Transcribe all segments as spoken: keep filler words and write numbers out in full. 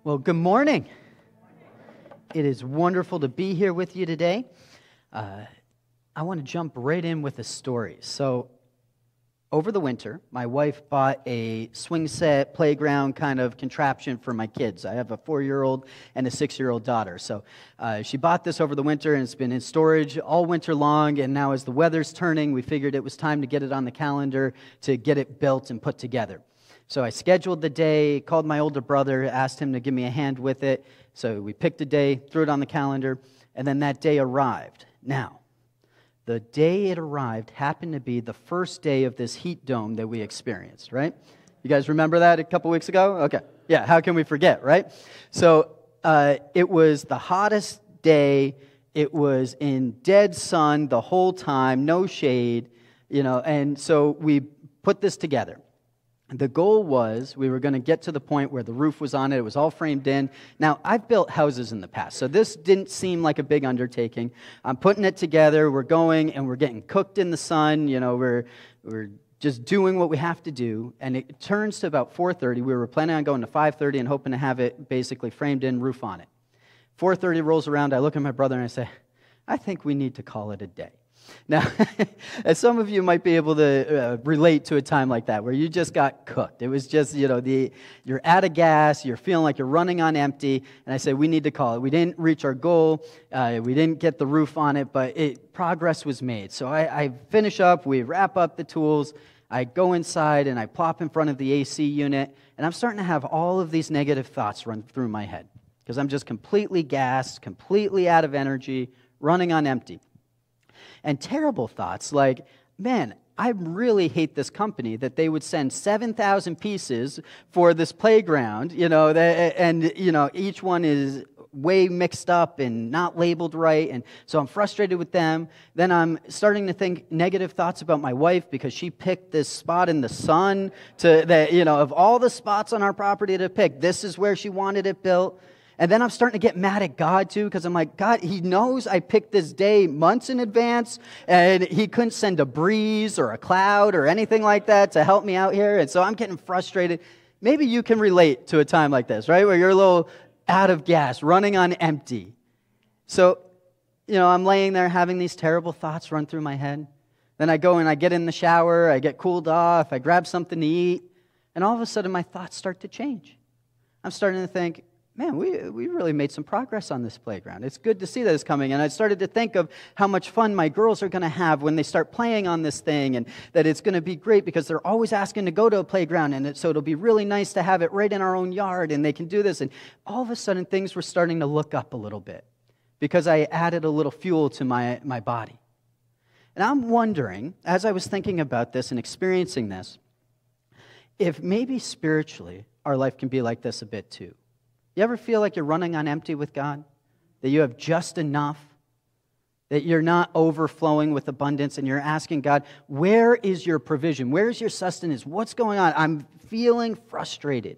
Well, good morning. It is wonderful to be here with you today. Uh, I want to jump right in with a story. So, over the winter, my wife bought a swing set playground kind of contraption for my kids. I have a four-year-old and a six-year-old daughter. So, uh, she bought this over the winter, and it's been in storage all winter long. And now, as the weather's turning, we figured it was time to get it on the calendar to get it built and put together. So I scheduled the day, called my older brother, asked him to give me a hand with it. So we picked a day, threw it on the calendar, and then that day arrived. Now, the day it arrived happened to be the first day of this heat dome that we experienced, right? You guys remember that a couple weeks ago? Okay. Yeah, how can we forget, right? So uh, it was the hottest day. It was in dead sun the whole time, no shade, you know, and so we put this together. The goal was we were going to get to the point where the roof was on it. It was all framed in. Now, I've built houses in the past, so this didn't seem like a big undertaking. I'm putting it together. We're going, and we're getting cooked in the sun. You know, we're we're just doing what we have to do. And it turns to about four thirty. We were planning on going to five thirty and hoping to have it basically framed in, roof on it. four thirty rolls around. I look at my brother, and I say, I think we need to call it a day. Now, as some of you might be able to uh, relate to a time like that where you just got cooked. It was just, you know, the you're out of gas, you're feeling like you're running on empty, and I said, we need to call it. We didn't reach our goal, uh, we didn't get the roof on it, but it, progress was made. So I, I finish up, we wrap up the tools, I go inside, and I plop in front of the A C unit, and I'm starting to have all of these negative thoughts run through my head because I'm just completely gassed, completely out of energy, running on empty. And terrible thoughts like, man, I really hate this company that they would send seven thousand pieces for this playground, you know, and, you know, each one is way mixed up and not labeled right, and so I'm frustrated with them. Then I'm starting to think negative thoughts about my wife because she picked this spot in the sun to, that, you know, of all the spots on our property to pick, this is where she wanted it built. And then I'm starting to get mad at God, too, because I'm like, God, He knows I picked this day months in advance, and He couldn't send a breeze or a cloud or anything like that to help me out here, and so I'm getting frustrated. Maybe you can relate to a time like this, right, where you're a little out of gas, running on empty. So, you know, I'm laying there having these terrible thoughts run through my head. Then I go and I get in the shower, I get cooled off, I grab something to eat, and all of a sudden my thoughts start to change. I'm starting to think, man, we we really made some progress on this playground. It's good to see that it's coming. And I started to think of how much fun my girls are going to have when they start playing on this thing, and that it's going to be great because they're always asking to go to a playground, and it, so it'll be really nice to have it right in our own yard, and they can do this. And all of a sudden, things were starting to look up a little bit because I added a little fuel to my, my body. And I'm wondering, as I was thinking about this and experiencing this, if maybe spiritually our life can be like this a bit too. You ever feel like you're running on empty with God? That you have just enough? That you're not overflowing with abundance and you're asking God, where is your provision? Where is your sustenance? What's going on? I'm feeling frustrated.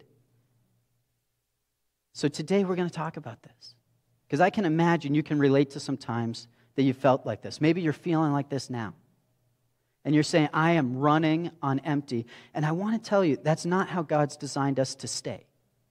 So today we're going to talk about this. Because I can imagine you can relate to some times that you felt like this. Maybe you're feeling like this now. And you're saying, I am running on empty. And I want to tell you, that's not how God's designed us to stay.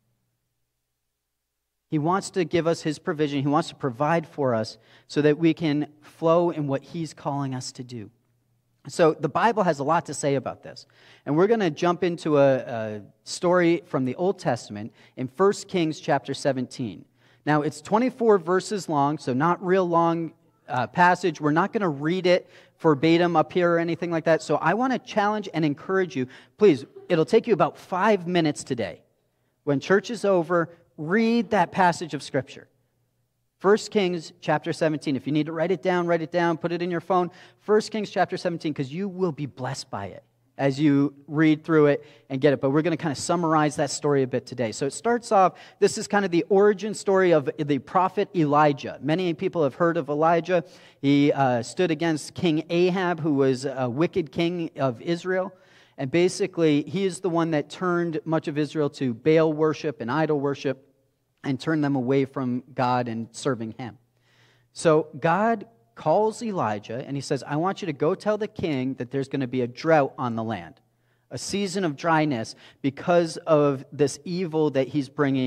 He wants to give us His provision. He wants to provide for us so that we can flow in what He's calling us to do. So the Bible has a lot to say about this. And we're going to jump into a, a story from the Old Testament in First Kings chapter seventeen. Now, it's twenty-four verses long, so not real long uh, passage. We're not going to read it verbatim up here or anything like that. So I want to challenge and encourage you. Please, it'll take you about five minutes today. When church is over, read that passage of Scripture. First Kings chapter seventeen. If you need to write it down, write it down, put it in your phone. First Kings chapter seventeen, because you will be blessed by it as you read through it and get it. But we're going to kind of summarize that story a bit today. So it starts off, this is kind of the origin story of the prophet Elijah. Many people have heard of Elijah. He uh, stood against King Ahab, who was a wicked king of Israel. And basically, he is the one that turned much of Israel to Baal worship and idol worship and turned them away from God and serving Him. So God calls Elijah and He says, I want you to go tell the king that there's going to be a drought on the land, a season of dryness because of this evil that he's bringing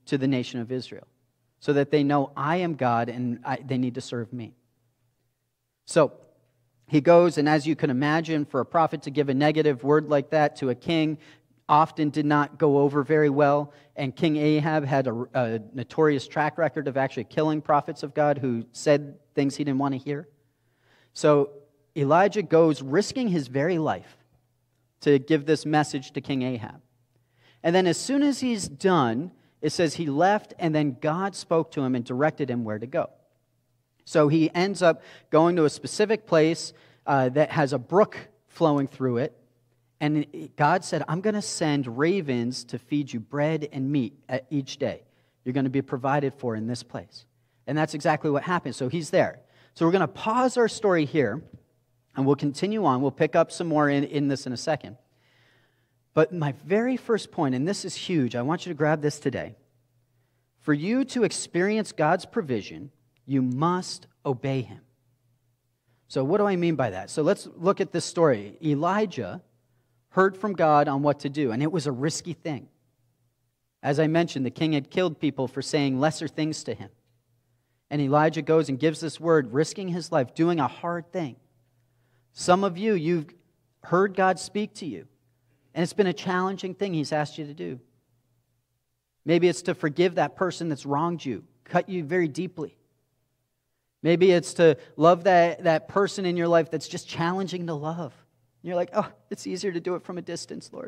to the nation of Israel, so that they know I am God and I, they need to serve me. So he goes, and as you can imagine, for a prophet to give a negative word like that to a king often did not go over very well. And King Ahab had a, a notorious track record of actually killing prophets of God who said things he didn't want to hear. So Elijah goes, risking his very life, to give this message to King Ahab. And then as soon as he's done, it says he left, and then God spoke to him and directed him where to go. So he ends up going to a specific place uh, that has a brook flowing through it. And God said, I'm going to send ravens to feed you bread and meat each day. You're going to be provided for in this place. And that's exactly what happened. So he's there. So we're going to pause our story here, and we'll continue on. We'll pick up some more in, in this in a second. But my very first point, and this is huge, I want you to grab this today. For you to experience God's provision, you must obey him. So what do I mean by that? So let's look at this story. Elijah heard from God on what to do, and it was a risky thing. As I mentioned, the king had killed people for saying lesser things to him. And Elijah goes and gives this word, risking his life, doing a hard thing. Some of you, you've heard God speak to you, and it's been a challenging thing he's asked you to do. Maybe it's to forgive that person that's wronged you, cut you very deeply. Maybe it's to love that, that person in your life that's just challenging to love. And you're like, oh, it's easier to do it from a distance, Lord.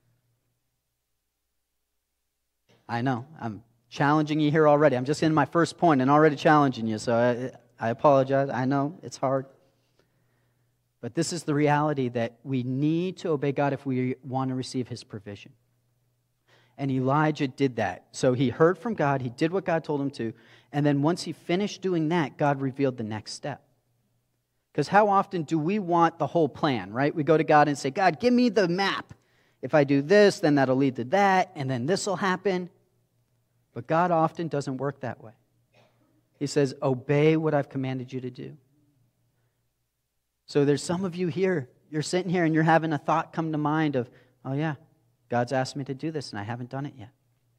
I know, I'm challenging you here already. I'm just in my first point and already challenging you, so I, I apologize. I know, it's hard. But this is the reality that we need to obey God if we want to receive his provision. And Elijah did that. So he heard from God, he did what God told him to, and then once he finished doing that, God revealed the next step. Because how often do we want the whole plan, right? We go to God and say, God, give me the map. If I do this, then that'll lead to that, and then this will happen. But God often doesn't work that way. He says, obey what I've commanded you to do. So there's some of you here, you're sitting here and you're having a thought come to mind of, oh yeah, God's asked me to do this and I haven't done it yet.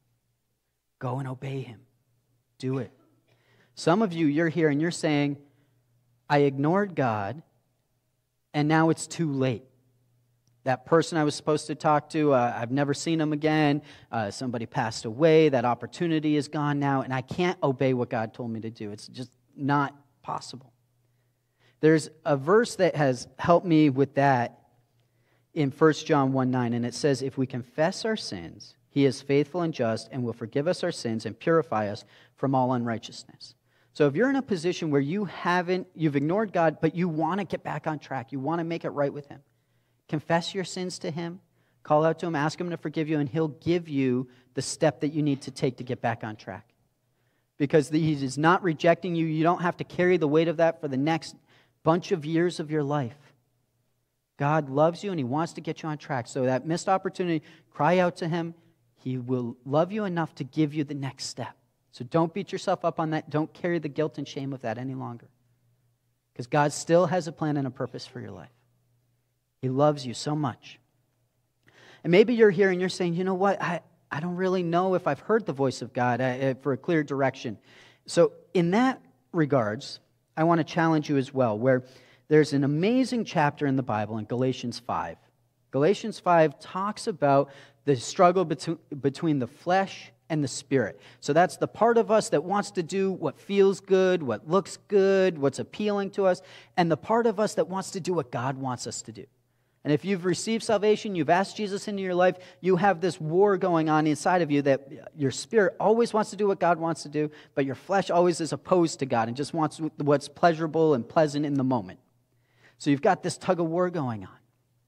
Go and obey him. Do it. Some of you, you're here and you're saying, I ignored God and now it's too late. That person I was supposed to talk to, uh, I've never seen him again. Uh, somebody passed away. That opportunity is gone now and I can't obey what God told me to do. It's just not possible. There's a verse that has helped me with that in First John one nine, and it says, if we confess our sins, he is faithful and just and will forgive us our sins and purify us from all unrighteousness. So if you're in a position where you haven't, you've ignored God, but you want to get back on track, you want to make it right with him, confess your sins to him, call out to him, ask him to forgive you, and he'll give you the step that you need to take to get back on track. Because he is not rejecting you. You don't have to carry the weight of that for the next bunch of years of your life. God loves you and he wants to get you on track. So that missed opportunity, cry out to him. He will love you enough to give you the next step. So don't beat yourself up on that. Don't carry the guilt and shame of that any longer. Because God still has a plan and a purpose for your life. He loves you so much. And maybe you're here and you're saying, you know what, I, I don't really know if I've heard the voice of God uh, for a clear direction. So in that regards, I want to challenge you as well, where there's an amazing chapter in the Bible in Galatians five. Galatians five talks about the struggle between, between the flesh and the spirit. So that's the part of us that wants to do what feels good, what looks good, what's appealing to us, and the part of us that wants to do what God wants us to do. And if you've received salvation, you've asked Jesus into your life, you have this war going on inside of you that your spirit always wants to do what God wants to do, but your flesh always is opposed to God and just wants what's pleasurable and pleasant in the moment. So you've got this tug of war going on.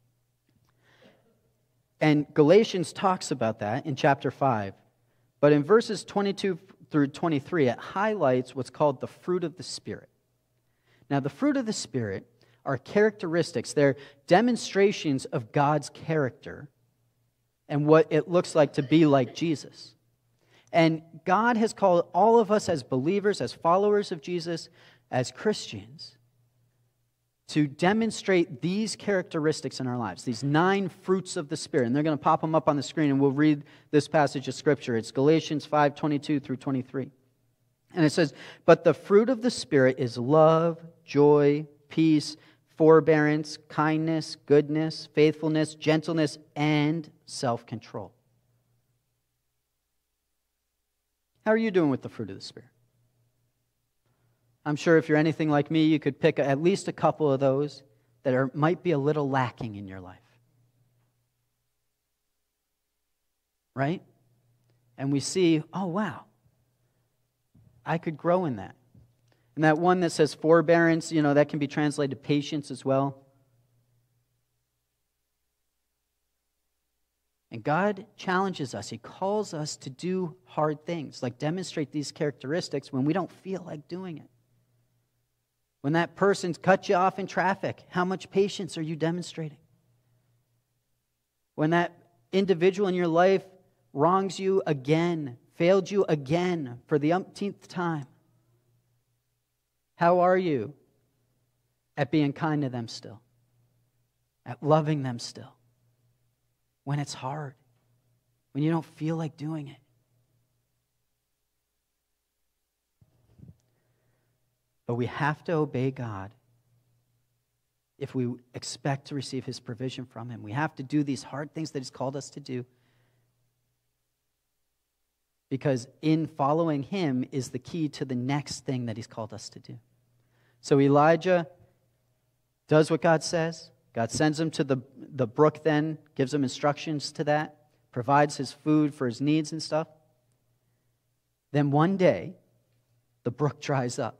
And Galatians talks about that in chapter five. But in verses twenty-two through twenty-three, it highlights what's called the fruit of the Spirit. Now, the fruit of the Spirit are characteristics. They're demonstrations of God's character and what it looks like to be like Jesus. And God has called all of us as believers, as followers of Jesus, as Christians, to demonstrate these characteristics in our lives, these nine fruits of the Spirit. And they're going to pop them up on the screen, and we'll read this passage of Scripture. It's Galatians five, twenty-two through twenty-three. And it says, "But the fruit of the Spirit is love, joy, peace, forbearance, kindness, goodness, faithfulness, gentleness, and self-control." How are you doing with the fruit of the Spirit? I'm sure if you're anything like me, you could pick at least a couple of those that are, might be a little lacking in your life. Right? And we see, oh, wow, I could grow in that. And that one that says forbearance, you know, that can be translated patience as well. And God challenges us. He calls us to do hard things, like demonstrate these characteristics when we don't feel like doing it. When that person's cut you off in traffic, how much patience are you demonstrating? When that individual in your life wrongs you again, failed you again for the umpteenth time, how are you at being kind to them still? At loving them still? When it's hard, when you don't feel like doing it. But we have to obey God if we expect to receive His provision from Him. We have to do these hard things that He's called us to do. Because in following Him is the key to the next thing that He's called us to do. So Elijah does what God says. God sends him to the, the brook then, gives him instructions to that, provides his food for his needs and stuff. Then one day, the brook dries up.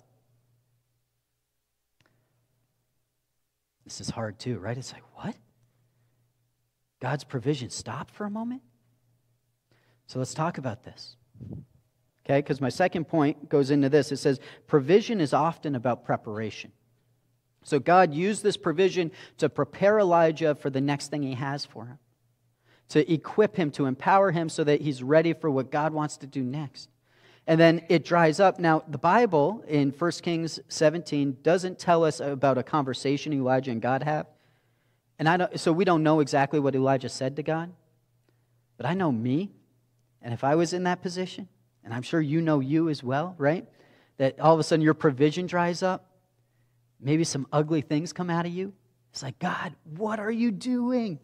This is hard too, right? It's like, what? God's provision stopped for a moment? So let's talk about this. Okay, because my second point goes into this. It says, provision is often about preparation. So God used this provision to prepare Elijah for the next thing He has for him, to equip him, to empower him so that he's ready for what God wants to do next. And then it dries up. Now, the Bible in First Kings seventeen doesn't tell us about a conversation Elijah and God have. And I don't, so we don't know exactly what Elijah said to God. But I know me, and if I was in that position, and I'm sure you know you as well, right? That all of a sudden your provision dries up. Maybe some ugly things come out of you. It's like, God, what are you doing?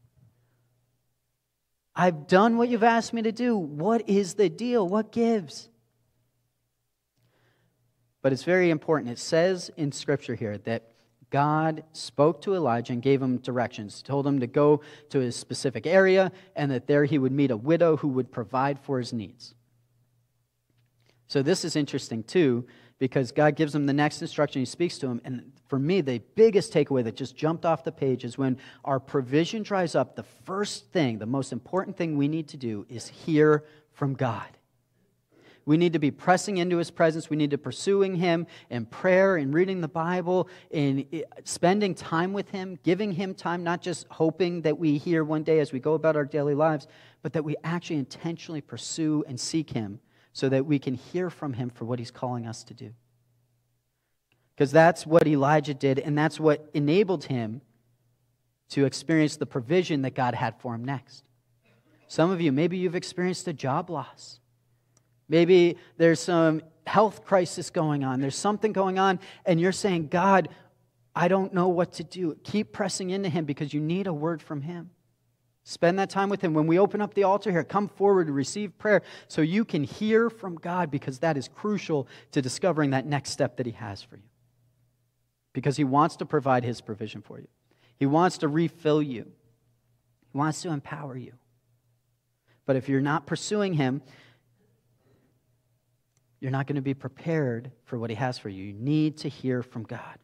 I've done what you've asked me to do. What is the deal? What gives? But it's very important. It says in Scripture here that God spoke to Elijah and gave him directions. He told him to go to a specific area and that there he would meet a widow who would provide for his needs. So this is interesting too, because God gives him the next instruction. He speaks to him. And for me, the biggest takeaway that just jumped off the page is when our provision dries up, the first thing, the most important thing we need to do is hear from God. We need to be pressing into His presence. We need to be pursuing Him in prayer, in reading the Bible, in spending time with Him, giving Him time, not just hoping that we hear one day as we go about our daily lives, but that we actually intentionally pursue and seek Him so that we can hear from Him for what He's calling us to do. Because that's what Elijah did, and that's what enabled him to experience the provision that God had for him next. Some of you, maybe you've experienced a job loss. Maybe there's some health crisis going on. There's something going on, and you're saying, God, I don't know what to do. Keep pressing into Him because you need a word from Him. Spend that time with Him. When we open up the altar here, come forward to receive prayer so you can hear from God, because that is crucial to discovering that next step that He has for you. Because He wants to provide His provision for you. He wants to refill you. He wants to empower you. But if you're not pursuing Him, you're not going to be prepared for what He has for you. You need to hear from God.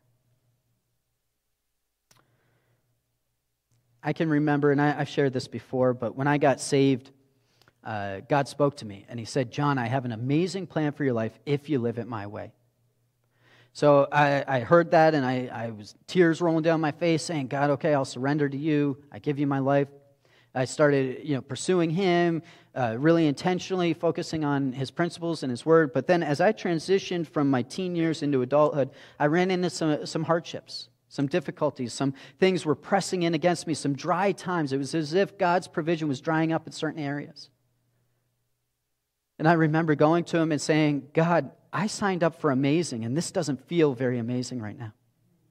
I can remember, and I, I've shared this before, but when I got saved, uh, God spoke to me, and He said, John, I have an amazing plan for your life if you live it my way. So I, I heard that, and I, I was tears rolling down my face, saying, God, okay, I'll surrender to you. I give you my life. I started, you know, pursuing Him, uh, really intentionally focusing on His principles and His Word. But then as I transitioned from my teen years into adulthood, I ran into some, some hardships. some difficulties, some things were pressing in against me, some dry times. It was as if God's provision was drying up in certain areas. And I remember going to him and saying, God, I signed up for amazing, and this doesn't feel very amazing right now.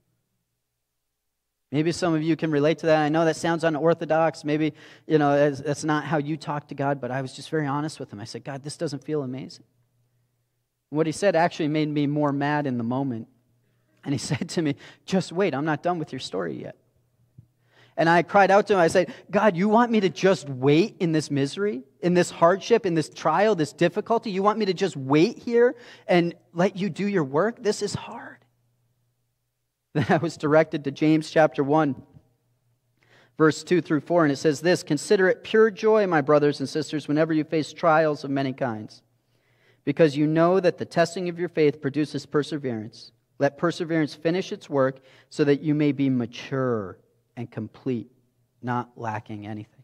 Maybe some of you can relate to that. I know that sounds unorthodox. Maybe, you know, that's, that's not how you talk to God, but I was just very honest with him. I said, God, this doesn't feel amazing. And what he said actually made me more mad in the moment. And he said to me, just wait, I'm not done with your story yet. And I cried out to him, I said, God, you want me to just wait in this misery, in this hardship, in this trial, this difficulty? You want me to just wait here and let you do your work? This is hard. Then I was directed to James chapter one, verse two through four, and it says this, consider it pure joy, my brothers and sisters, whenever you face trials of many kinds, because you know that the testing of your faith produces perseverance. Let perseverance finish its work so that you may be mature and complete, not lacking anything.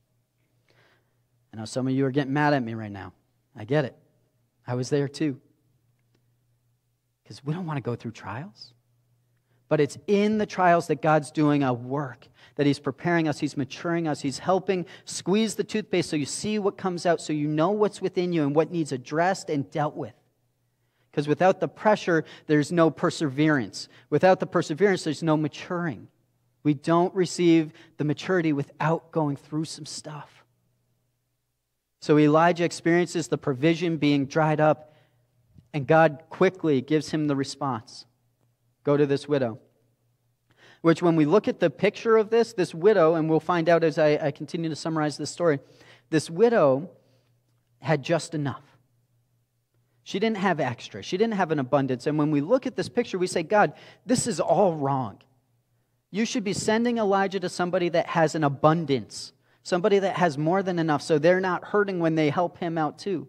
I know some of you are getting mad at me right now. I get it. I was there too. Because we don't want to go through trials. But it's in the trials that God's doing a work, that he's preparing us, he's maturing us, he's helping squeeze the toothpaste so you see what comes out, so you know what's within you and what needs addressed and dealt with. Because without the pressure, there's no perseverance. Without the perseverance, there's no maturing. We don't receive the maturity without going through some stuff. So Elijah experiences the provision being dried up, and God quickly gives him the response. Go to this widow. Which when we look at the picture of this, this widow, and we'll find out as I, I continue to summarize this story, this widow had just enough. She didn't have extra. She didn't have an abundance. And when we look at this picture, we say, God, this is all wrong. You should be sending Elijah to somebody that has an abundance, somebody that has more than enough, so they're not hurting when they help him out too.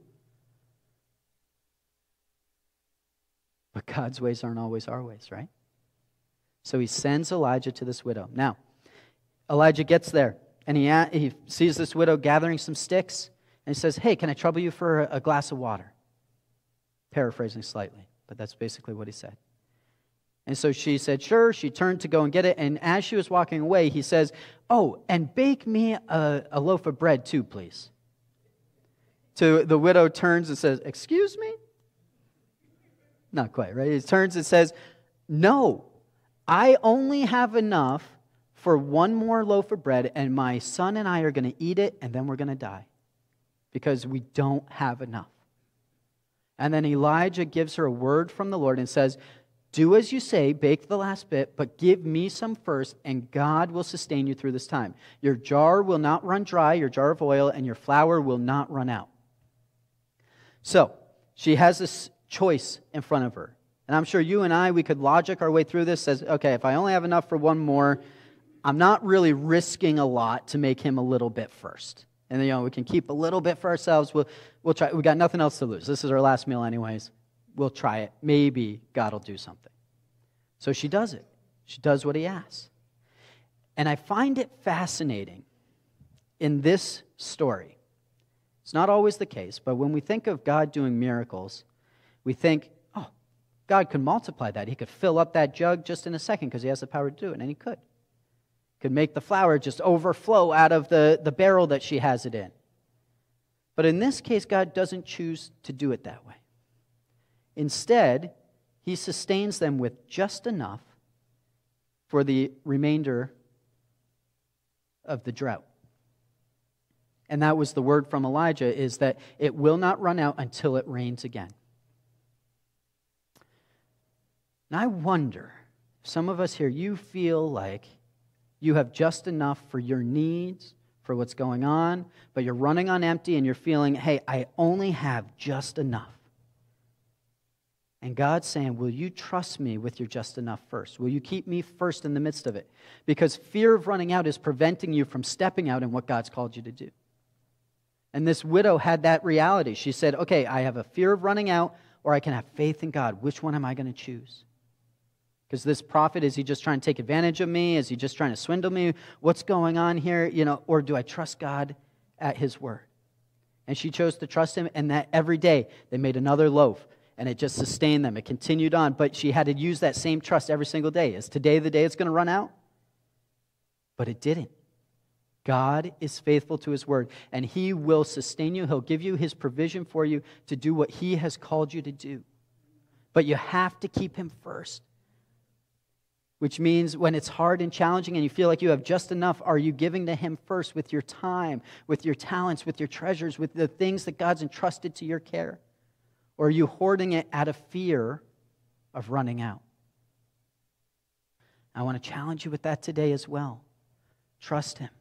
But God's ways aren't always our ways, right? So he sends Elijah to this widow. Now, Elijah gets there, and he, he sees this widow gathering some sticks, and he says, hey, can I trouble you for a, a glass of water? Paraphrasing slightly, but that's basically what he said. And so she said, sure. She turned to go and get it, and as she was walking away, he says, oh, and bake me a, a loaf of bread too, please. So the widow turns and says, excuse me? Not quite, right? He turns and says, no, I only have enough for one more loaf of bread, and my son and I are going to eat it, and then we're going to die because we don't have enough. And then Elijah gives her a word from the Lord and says, do as you say, bake the last bit, but give me some first, and God will sustain you through this time. Your jar will not run dry, your jar of oil, and your flour will not run out. So, she has this choice in front of her. And I'm sure you and I, we could logic our way through this as, okay, if I only have enough for one more, I'm not really risking a lot to make him a little bit first. And you know, we can keep a little bit for ourselves. We'll, we'll try. We got nothing else to lose. This is our last meal anyways. We'll try it. Maybe God will do something. So she does it. She does what he asks. And I find it fascinating in this story. It's not always the case, but when we think of God doing miracles, we think, oh, God could multiply that. He could fill up that jug just in a second because he has the power to do it, and he could. Could make the flour just overflow out of the, the barrel that she has it in. But in this case, God doesn't choose to do it that way. Instead, he sustains them with just enough for the remainder of the drought. And that was the word from Elijah, is that it will not run out until it rains again. And I wonder, some of us here, you feel like you have just enough for your needs, for what's going on, but you're running on empty and you're feeling, hey, I only have just enough. And God's saying, will you trust me with your just enough first? Will you keep me first in the midst of it? Because fear of running out is preventing you from stepping out in what God's called you to do. And this widow had that reality. She said, okay, I have a fear of running out, or I can have faith in God. Which one am I going to choose? Because this prophet, is he just trying to take advantage of me? Is he just trying to swindle me? What's going on here? You know, or do I trust God at his word? And she chose to trust him, and that every day they made another loaf. and it just sustained them. It continued on, but she had to use that same trust every single day. Is today the day it's going to run out? But it didn't. God is faithful to his word, and he will sustain you. He'll give you his provision for you to do what he has called you to do. But you have to keep him first. Which means when it's hard and challenging and you feel like you have just enough, are you giving to him first with your time, with your talents, with your treasures, with the things that God's entrusted to your care? Or are you hoarding it out of fear of running out? I want to challenge you with that today as well. Trust him.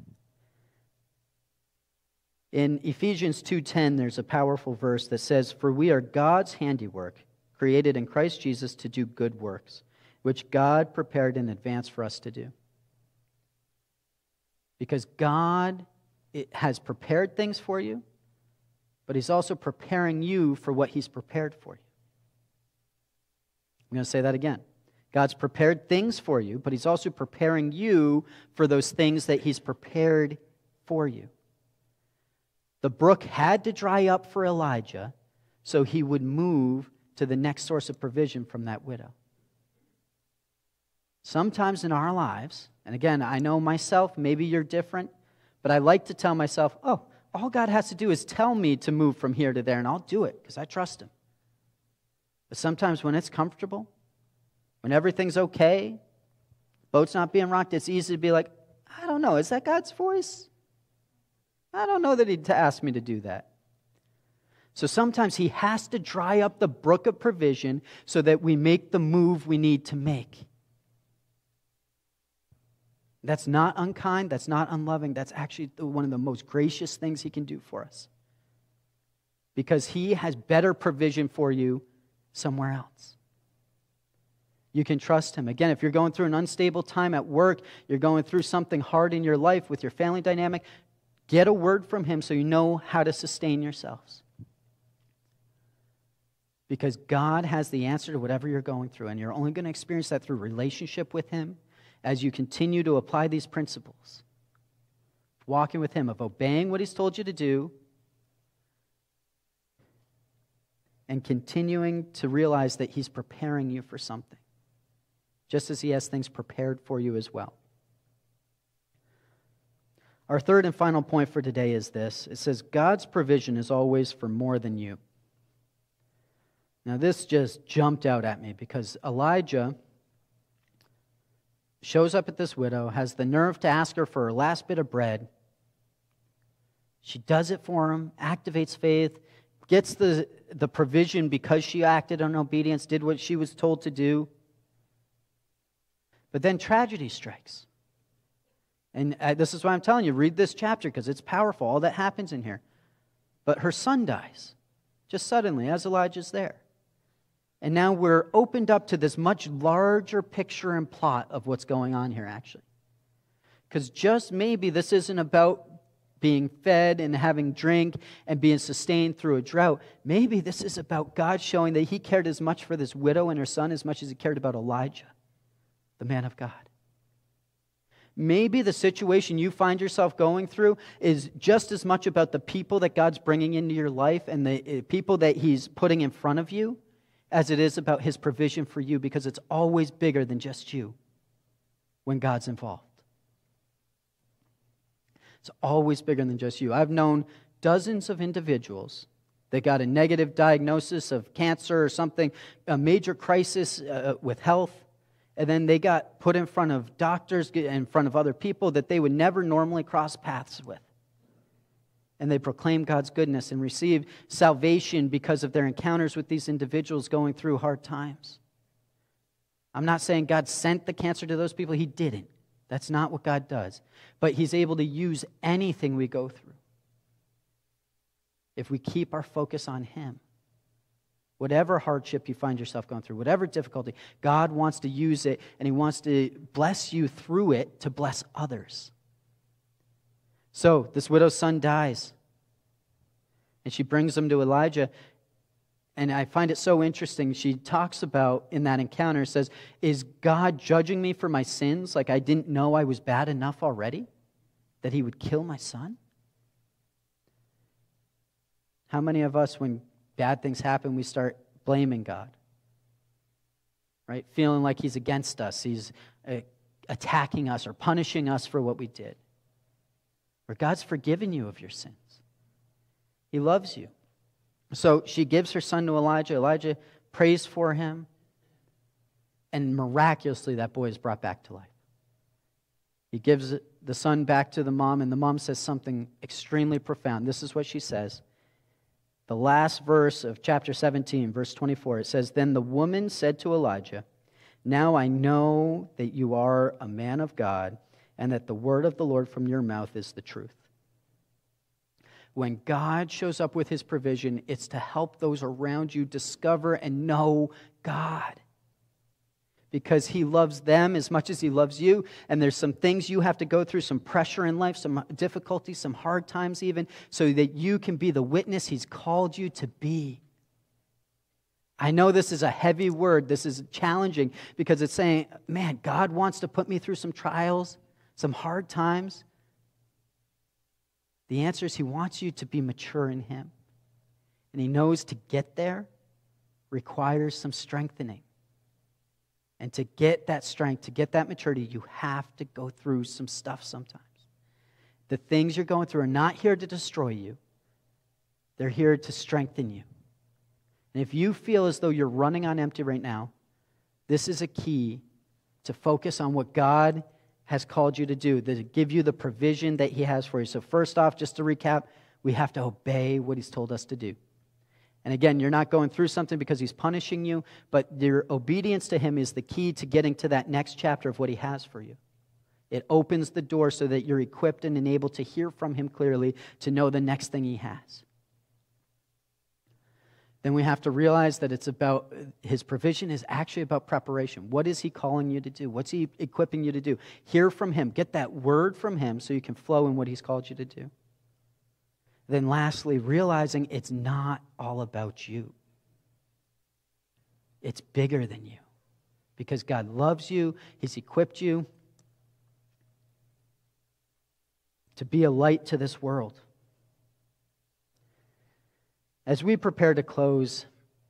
In Ephesians two ten, there's a powerful verse that says, "For we are God's handiwork, created in Christ Jesus to do good works, which God prepared in advance for us to do." Because God has prepared things for you, but he's also preparing you for what he's prepared for you. I'm going to say that again. God's prepared things for you, but he's also preparing you for those things that he's prepared for you. The brook had to dry up for Elijah so he would move to the next source of provision from that widow. Sometimes in our lives, and again, I know myself, maybe you're different, but I like to tell myself, oh, all God has to do is tell me to move from here to there, and I'll do it because I trust him. But sometimes when it's comfortable, when everything's okay, boat's not being rocked, it's easy to be like, I don't know, is that God's voice? I don't know that he'd ask me to do that. So sometimes he has to dry up the brook of provision so that we make the move we need to make. That's not unkind, that's not unloving, that's actually one of the most gracious things he can do for us. Because he has better provision for you somewhere else. You can trust him. Again, if you're going through an unstable time at work, you're going through something hard in your life with your family dynamic, get a word from him so you know how to sustain yourselves. Because God has the answer to whatever you're going through, and you're only going to experience that through relationship with him as you continue to apply these principles. Walking with him, of obeying what he's told you to do, and continuing to realize that he's preparing you for something, just as he has things prepared for you as well. Our third and final point for today is this. It says, God's provision is always for more than you. Now, this just jumped out at me because Elijah shows up at this widow, has the nerve to ask her for her last bit of bread. She does it for him, activates faith, gets the, the provision because she acted on obedience, did what she was told to do. But then tragedy strikes. And this is why I'm telling you, read this chapter because it's powerful, all that happens in here. But her son dies, just suddenly, as Elijah's there. And now we're opened up to this much larger picture and plot of what's going on here, actually. Because just maybe this isn't about being fed and having drink and being sustained through a drought. Maybe this is about God showing that he cared as much for this widow and her son as much as he cared about Elijah, the man of God. Maybe the situation you find yourself going through is just as much about the people that God's bringing into your life and the people that he's putting in front of you as it is about his provision for you, because it's always bigger than just you when God's involved. It's always bigger than just you. I've known dozens of individuals that got a negative diagnosis of cancer or something, a major crisis uh, with health, and then they got put in front of doctors, in front of other people that they would never normally cross paths with. And they proclaimed God's goodness and received salvation because of their encounters with these individuals going through hard times. I'm not saying God sent the cancer to those people. He didn't. That's not what God does. But he's able to use anything we go through if we keep our focus on him. Whatever hardship you find yourself going through, whatever difficulty, God wants to use it, and he wants to bless you through it to bless others. So this widow's son dies, and she brings him to Elijah. And I find it so interesting. She talks about, in that encounter, says, is God judging me for my sins? Like I didn't know I was bad enough already? That he would kill my son? How many of us, when bad things happen, we start blaming God, right? Feeling like he's against us, he's uh, attacking us or punishing us for what we did. Or God's forgiven you of your sins. He loves you. So she gives her son to Elijah. Elijah prays for him. And miraculously, that boy is brought back to life. He gives the son back to the mom, and the mom says something extremely profound. This is what she says. The last verse of chapter seventeen, verse twenty-four, it says, "Then the woman said to Elijah, 'Now I know that you are a man of God, and that the word of the Lord from your mouth is the truth.'" When God shows up with his provision, it's to help those around you discover and know God. Because he loves them as much as he loves you. And there's some things you have to go through, some pressure in life, some difficulties, some hard times even, so that you can be the witness he's called you to be. I know this is a heavy word. This is challenging because it's saying, man, God wants to put me through some trials, some hard times. The answer is he wants you to be mature in him. And he knows to get there requires some strengthening. And to get that strength, to get that maturity, you have to go through some stuff sometimes. The things you're going through are not here to destroy you. They're here to strengthen you. And if you feel as though you're running on empty right now, this is a key to focus on what God has called you to do, to give you the provision that he has for you. So first off, just to recap, we have to obey what he's told us to do. And again, you're not going through something because he's punishing you, but your obedience to him is the key to getting to that next chapter of what he has for you. It opens the door so that you're equipped and enabled to hear from him clearly, to know the next thing he has. Then we have to realize that it's about, his provision is actually about preparation. What is he calling you to do? What's he equipping you to do? Hear from him. Get that word from him so you can flow in what he's called you to do. Then lastly, realizing it's not all about you. It's bigger than you. Because God loves you, he's equipped you to be a light to this world. As we prepare to close,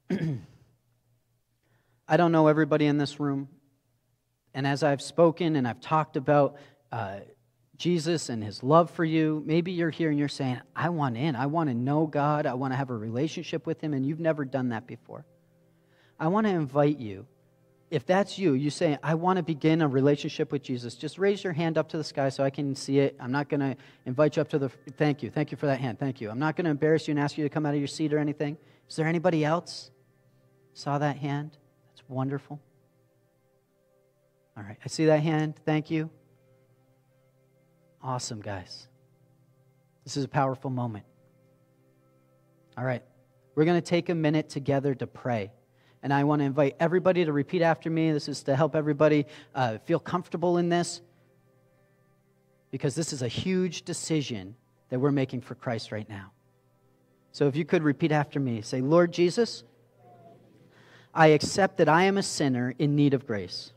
I don't know everybody in this room. And as I've spoken and I've talked about uh, Jesus and his love for you, maybe you're here and you're saying, I want in. I want to know God. I want to have a relationship with him, and you've never done that before. I want to invite you. If that's you, you say, I want to begin a relationship with Jesus, just raise your hand up to the sky so I can see it. I'm not going to invite you up to the... Thank you. Thank you for that hand. Thank you. I'm not going to embarrass you and ask you to come out of your seat or anything. Is there anybody else? Saw that hand? That's wonderful. All right. I see that hand. Thank you. Awesome, guys. This is a powerful moment. All right. We're going to take a minute together to pray. And I want to invite everybody to repeat after me. This is to help everybody uh, feel comfortable in this, because this is a huge decision that we're making for Christ right now. So if you could repeat after me. Say, Lord Jesus, I accept that I am a sinner in need of grace,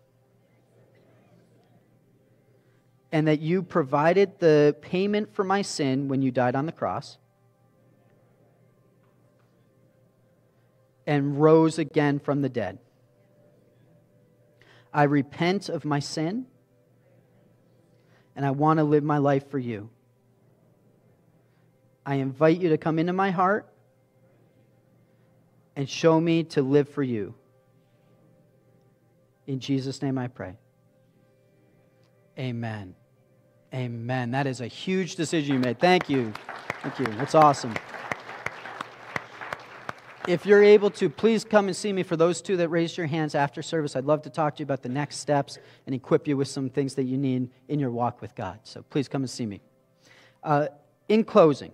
and that you provided the payment for my sin when you died on the cross and rose again from the dead. I repent of my sin, and I want to live my life for you. I invite you to come into my heart and show me to live for you. In Jesus' name I pray. Amen. Amen. That is a huge decision you made. Thank you. Thank you. That's awesome. If you're able to, please come and see me. For those two that raised your hands after service, I'd love to talk to you about the next steps and equip you with some things that you need in your walk with God. So please come and see me. Uh, in closing,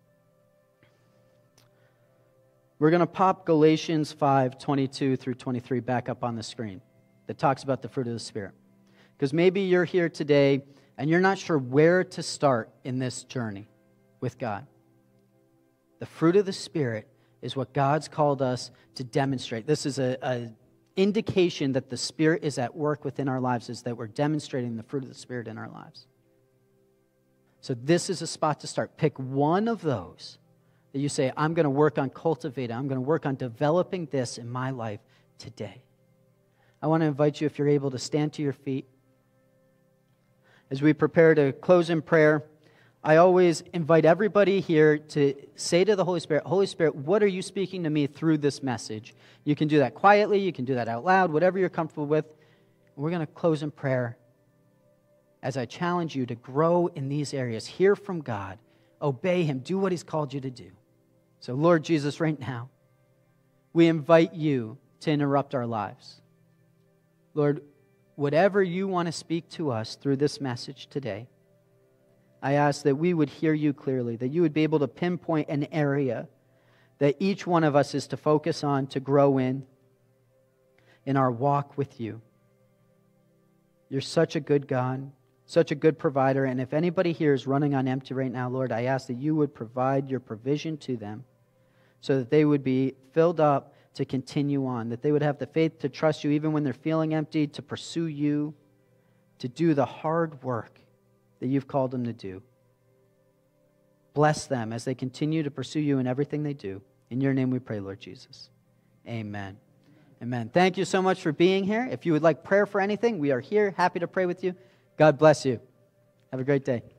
we're going to pop Galatians five, twenty-two through twenty-three back up on the screen that talks about the fruit of the Spirit. Because maybe you're here today and you're not sure where to start in this journey with God. The fruit of the Spirit is what God's called us to demonstrate. This is a, a indication that the Spirit is at work within our lives, is that we're demonstrating the fruit of the Spirit in our lives. So this is a spot to start. Pick one of those that you say, I'm going to work on cultivating, I'm going to work on developing this in my life today. I want to invite you, if you're able, to stand to your feet. As we prepare to close in prayer, I always invite everybody here to say to the Holy Spirit, Holy Spirit, what are you speaking to me through this message? You can do that quietly, you can do that out loud, whatever you're comfortable with. We're going to close in prayer as I challenge you to grow in these areas. Hear from God. Obey Him. Do what He's called you to do. So, Lord Jesus, right now, we invite you to interrupt our lives. Lord, whatever you want to speak to us through this message today, I ask that we would hear you clearly, that you would be able to pinpoint an area that each one of us is to focus on, to grow in, in our walk with you. You're such a good God, such a good provider, and if anybody here is running on empty right now, Lord, I ask that you would provide your provision to them so that they would be filled up to continue on, that they would have the faith to trust you even when they're feeling empty, to pursue you, to do the hard work that you've called them to do. Bless them as they continue to pursue you in everything they do. In your name we pray, Lord Jesus. Amen. Amen. Thank you so much for being here. If you would like prayer for anything, we are here, happy to pray with you. God bless you. Have a great day.